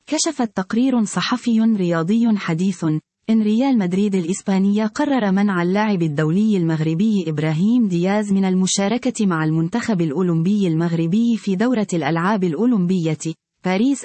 كشف تقرير صحفي رياضي حديث إن ريال مدريد الإسبانية قرر منع اللاعب الدولي المغربي إبراهيم دياز من المشاركة مع المنتخب الأولمبي المغربي في دورة الألعاب الأولمبية باريس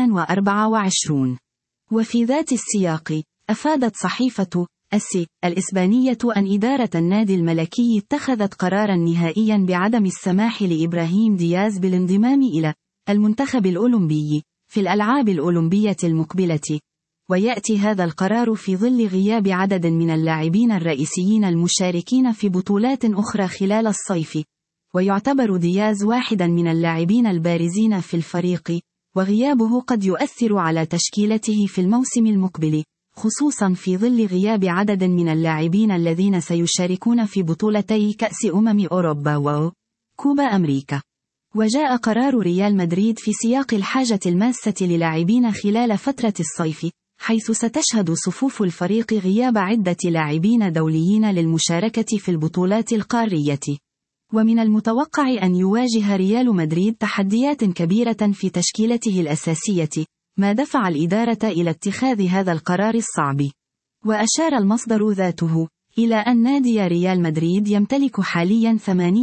2024. وفي ذات السياق، أفادت صحيفة الإسبانية أن إدارة النادي الملكي اتخذت قرارا نهائيا بعدم السماح لإبراهيم دياز بالانضمام إلى المنتخب الأولمبي في الألعاب الأولمبية المقبلة. ويأتي هذا القرار في ظل غياب عدد من اللاعبين الرئيسيين المشاركين في بطولات أخرى خلال الصيف، ويعتبر دياز واحدا من اللاعبين البارزين في الفريق، وغيابه قد يؤثر على تشكيلته في الموسم المقبل، خصوصا في ظل غياب عدد من اللاعبين الذين سيشاركون في بطولتي كأس أوروبا وكوبا أمريكا. وجاء قرار ريال مدريد في سياق الحاجة الماسة للاعبين خلال فترة الصيف، حيث ستشهد صفوف الفريق غياب عدة لاعبين دوليين للمشاركة في البطولات القارية. ومن المتوقع أن يواجه ريال مدريد تحديات كبيرة في تشكيلته الأساسية، ما دفع الإدارة إلى اتخاذ هذا القرار الصعب. وأشار المصدر ذاته إلى أن نادي ريال مدريد يمتلك حاليا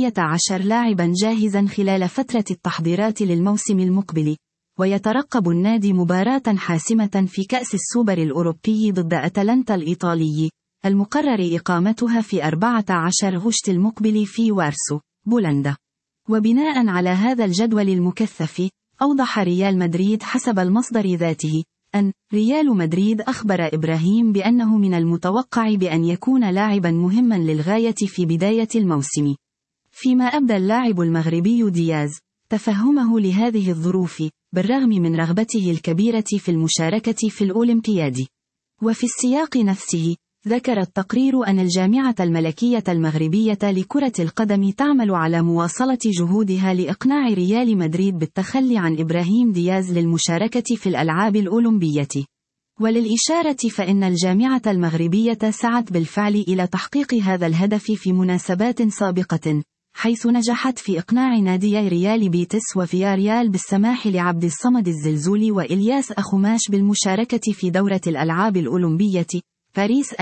18 لاعبا جاهزا خلال فترة التحضيرات للموسم المقبل، ويترقب النادي مباراة حاسمة في كأس السوبر الأوروبي ضد أتلانتا الإيطالي، المقرر إقامتها في 14 غشت المقبل في وارسو، بولندا. وبناء على هذا الجدول المكثف، أوضح ريال مدريد حسب المصدر ذاته أن ريال مدريد أخبر إبراهيم بأنه من المتوقع بأن يكون لاعبا مهما للغاية في بداية الموسم، فيما أبدى اللاعب المغربي دياز تفهمه لهذه الظروف بالرغم من رغبته الكبيرة في المشاركة في الأولمبياد. وفي السياق نفسه، ذكر التقرير أن الجامعة الملكية المغربية لكرة القدم تعمل على مواصلة جهودها لإقناع ريال مدريد بالتخلي عن إبراهيم دياز للمشاركة في الألعاب الأولمبية. وللإشارة فإن الجامعة المغربية سعت بالفعل إلى تحقيق هذا الهدف في مناسبات سابقة، حيث نجحت في إقناع ناديي ريال بيتس وفياريال بالسماح لعبد الصمد الزلزولي وإلياس أخماش بالمشاركة في دورة الألعاب الأولمبية باريس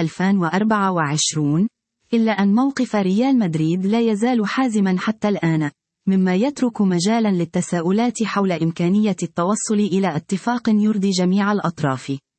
2024، إلا أن موقف ريال مدريد لا يزال حازما حتى الآن، مما يترك مجالا للتساؤلات حول إمكانية التوصل إلى اتفاق يرضي جميع الأطراف.